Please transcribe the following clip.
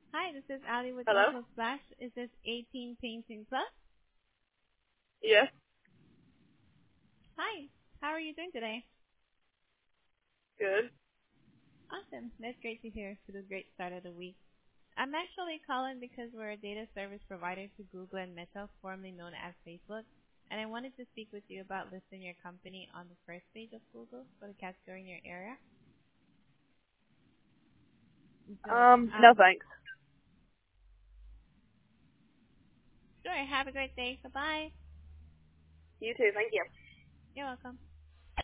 Hi, this is Ali with Hello? Info Splash. Is this 18 Painting Plus? Yes. Hi, how are you doing today? Good. Awesome. That's great to hear. It's a great start of the week. I'm actually calling because we're a data service provider to Google and Meta, formerly known as Facebook. And I wanted to speak with you about listing your company on the first page of Google for the category in your area. So, No thanks. sure. Have a great day. Bye-bye. You too, thank you. You're welcome.